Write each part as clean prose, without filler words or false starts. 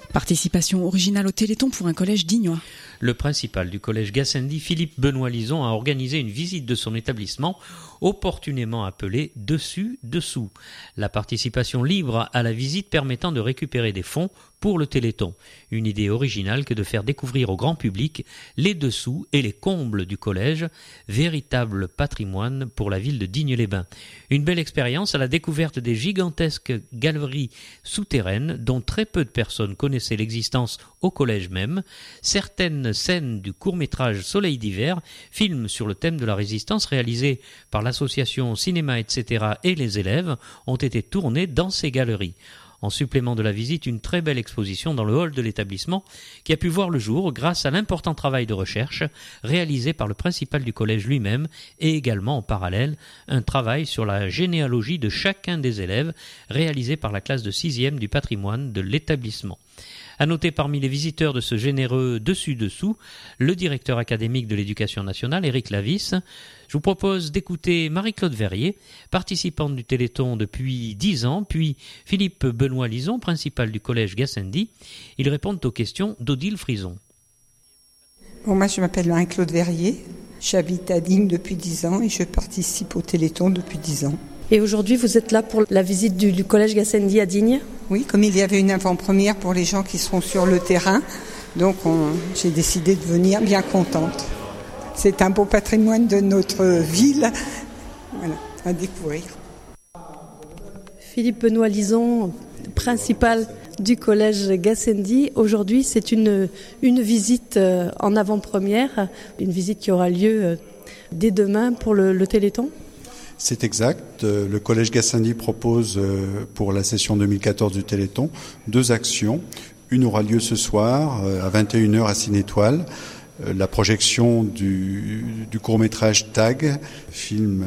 Participation originale au Téléthon pour un collège dignois. Le principal du collège Gassendi, Philippe Benoît-Lison, a organisé une visite de son établissement, opportunément appelé Dessus-Dessous. La participation libre à la visite permettant de récupérer des fonds pour le Téléthon. Une idée originale que de faire découvrir au grand public les dessous et les combles du collège, véritable patrimoine pour la ville de Digne-les-Bains. Une belle expérience à la découverte des gigantesques galeries souterraines dont très peu de personnes connaissaient l'existence au collège même. Certaines scènes du court-métrage Soleil d'hiver, film sur le thème de la résistance réalisé par l'association Cinéma etc. et les élèves, ont été tournées dans ces galeries. En supplément de la visite, une très belle exposition dans le hall de l'établissement qui a pu voir le jour grâce à l'important travail de recherche réalisé par le principal du collège lui-même et également en parallèle un travail sur la généalogie de chacun des élèves réalisé par la classe de 6e du patrimoine de l'établissement. À noter parmi les visiteurs de ce généreux Dessus-Dessous, le directeur académique de l'Éducation nationale, Éric Lavis. Je vous propose d'écouter Marie-Claude Verrier, participante du Téléthon depuis 10 ans, puis Philippe Benoît-Lison, principal du collège Gassendi. Ils répondent aux questions d'Odile Frison. Bon, moi, je m'appelle Marie-Claude Verrier. J'habite à Digne depuis 10 ans et je participe au Téléthon depuis 10 ans. Et aujourd'hui, vous êtes là pour la visite du collège Gassendi à Digne ? Oui, comme il y avait une avant-première pour les gens qui seront sur le terrain, donc j'ai décidé de venir bien contente. C'est un beau patrimoine de notre ville, voilà, à découvrir. Philippe Benoît-Lison, principal du collège Gassendi. Aujourd'hui, c'est une visite en avant-première, une visite qui aura lieu dès demain pour le Téléthon. C'est exact. Le collège Gassendi propose pour la session 2014 du Téléthon 2 actions. Une aura lieu ce soir à 21h à Ciné-Étoile. La projection du court-métrage Tag, film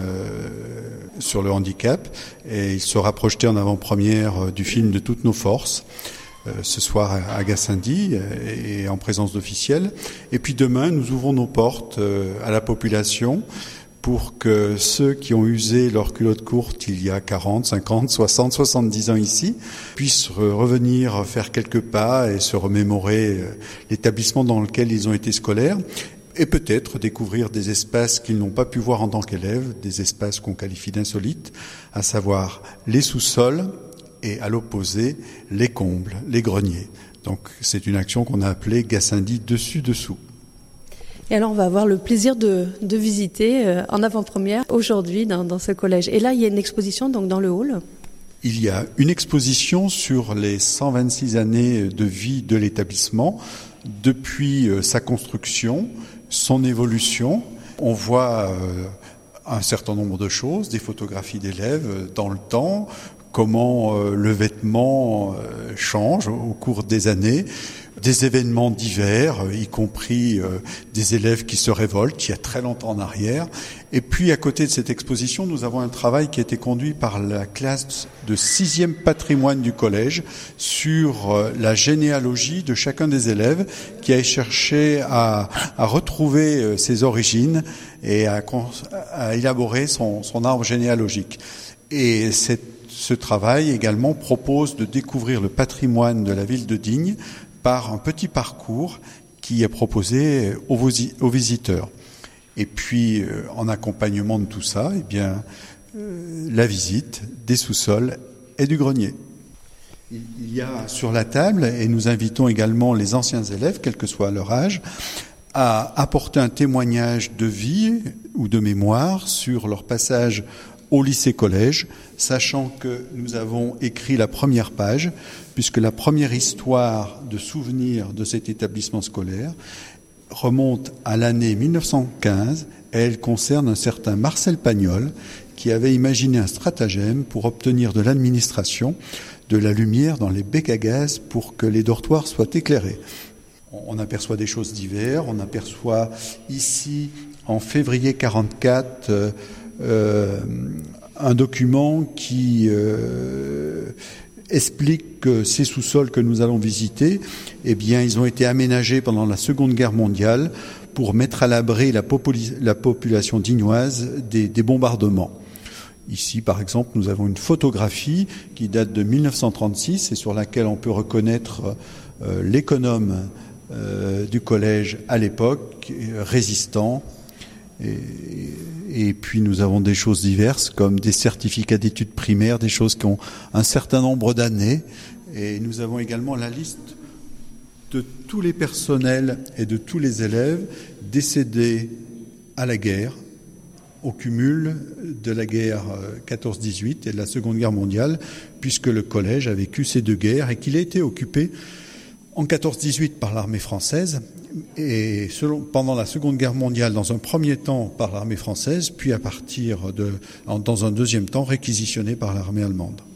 sur le handicap. Et il sera projeté en avant-première du film De toutes nos forces. Ce soir à Gassendi et en présence d'officiels. Et puis demain, nous ouvrons nos portes à la population pour que ceux qui ont usé leur culotte courte il y a 40, 50, 60, 70 ans ici puissent revenir faire quelques pas et se remémorer l'établissement dans lequel ils ont été scolaires et peut-être découvrir des espaces qu'ils n'ont pas pu voir en tant qu'élèves, des espaces qu'on qualifie d'insolites, à savoir les sous-sols et à l'opposé les combles, les greniers. Donc c'est une action qu'on a appelée Gassendi Dessus-Dessous. Et alors, on va avoir le plaisir de visiter en avant-première aujourd'hui dans ce collège. Et là, il y a une exposition donc dans le hall. Il y a une exposition sur les 126 années de vie de l'établissement, depuis sa construction, son évolution. On voit un certain nombre de choses, des photographies d'élèves dans le temps, comment le vêtement change au cours des années, des événements divers, y compris des élèves qui se révoltent, il y a très longtemps en arrière. Et puis, à côté de cette exposition, nous avons un travail qui a été conduit par la classe de 6e patrimoine du collège sur la généalogie de chacun des élèves qui a cherché à retrouver ses origines et à élaborer son arbre généalogique. Et ce travail également propose de découvrir le patrimoine de la ville de Digne par un petit parcours qui est proposé aux visiteurs. Et puis, en accompagnement de tout ça, la visite des sous-sols et du grenier. Il y a sur la table, et nous invitons également les anciens élèves, quel que soit leur âge, à apporter un témoignage de vie ou de mémoire sur leur passage au lycée-collège, sachant que nous avons écrit la première page, puisque la première histoire de souvenir de cet établissement scolaire remonte à l'année 1915 et elle concerne un certain Marcel Pagnol qui avait imaginé un stratagème pour obtenir de l'administration de la lumière dans les becs à gaz pour que les dortoirs soient éclairés. On aperçoit des choses diverses, on aperçoit ici en février 1944 un document qui explique que ces sous-sols que nous allons visiter, ils ont été aménagés pendant la Seconde Guerre mondiale pour mettre à l'abri la population dignoise des bombardements. Ici, par exemple, nous avons une photographie qui date de 1936 et sur laquelle on peut reconnaître l'économe du collège à l'époque, résistant. Et puis nous avons des choses diverses comme des certificats d'études primaires, des choses qui ont un certain nombre d'années. Et nous avons également la liste de tous les personnels et de tous les élèves décédés à la guerre, au cumul de la guerre 14-18 et de la Seconde Guerre mondiale, puisque le collège a vécu ces deux guerres et qu'il a été occupé en 14-18 par l'armée française et pendant la Seconde Guerre mondiale dans un premier temps par l'armée française, puis dans un deuxième temps réquisitionné par l'armée allemande.